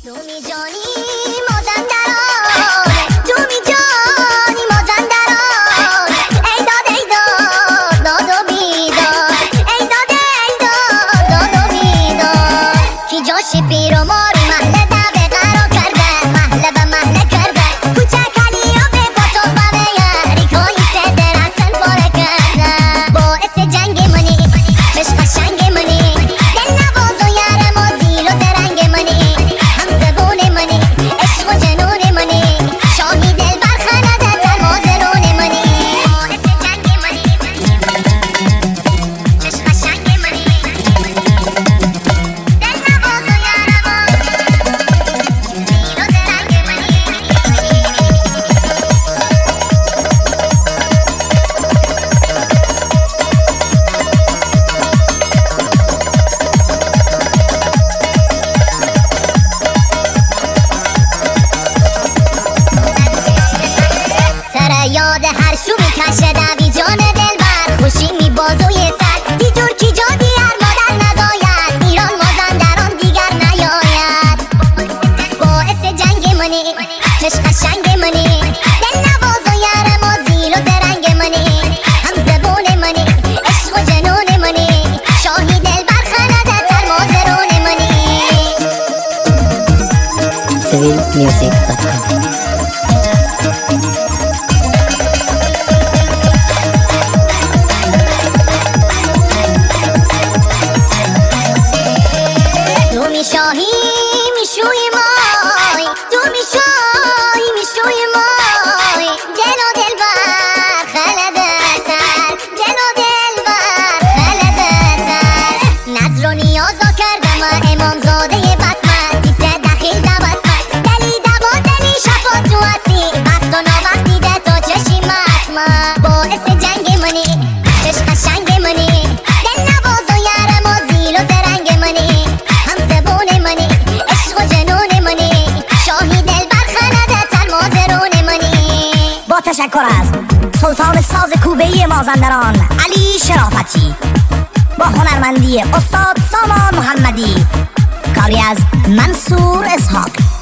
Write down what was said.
تو می‌جانی مازندران، تو می‌جانی مازندران، ای داد داد و بیداد، ای داد داد و بیداد. کی جاش پیر و مار محله دعوه قرار کرده، محله به محله کرده، کوچک علی و به پاتو به یاریکای صدر حسن پاره کرده. باعث جنگ منی چش قشنگ منی، دل نواز و یارم و زیل و درنگ منی، هم زبون منی عشق و جنون منی، شاهی دل برخنده تر مازرون منی. باعث جنگ منی چش قشنگ منی، دل نواز و یارم و زیل و درنگ منی. سر یاد هر شو میکشه دوی جان دلبر، خوشی میبازوی سر دیجور کی جا دیار مادر نزاید، ایران مازندران دیگر نیاید. باعث جنگ منی چش قشنگ منی، دل نواز و یارم و زیل و درنگ منی، هم زبون منی عشق و جنون منی، شاهی دل برخنده تر مازرون منی. civilmusic.com تو میشاهی میشوی مای، تو میشاهی میشوی مای، دل و دلبر خلده تر، دل و دلبر خلده تر. نظر و نیازا کردم امام زاده بسمت، دیسه دخیل دوستمت، دلی دوا دلی شفا تو هستی، وقت و ناوقت دیده تا چشی مطمت. باعث جنگ منی چش قشنگ منی، دل نواز و یارم و زیل و درنگ منی، هم زبون منی عشق و جنون منی، شاهی دل برخنده تر مازرون منی. با تشکر از سلطان ساز کوبه‌ای مازندران علی شرافتی، با هنرمندی استاد سامان محمدی، کاری از منصور اسحاق.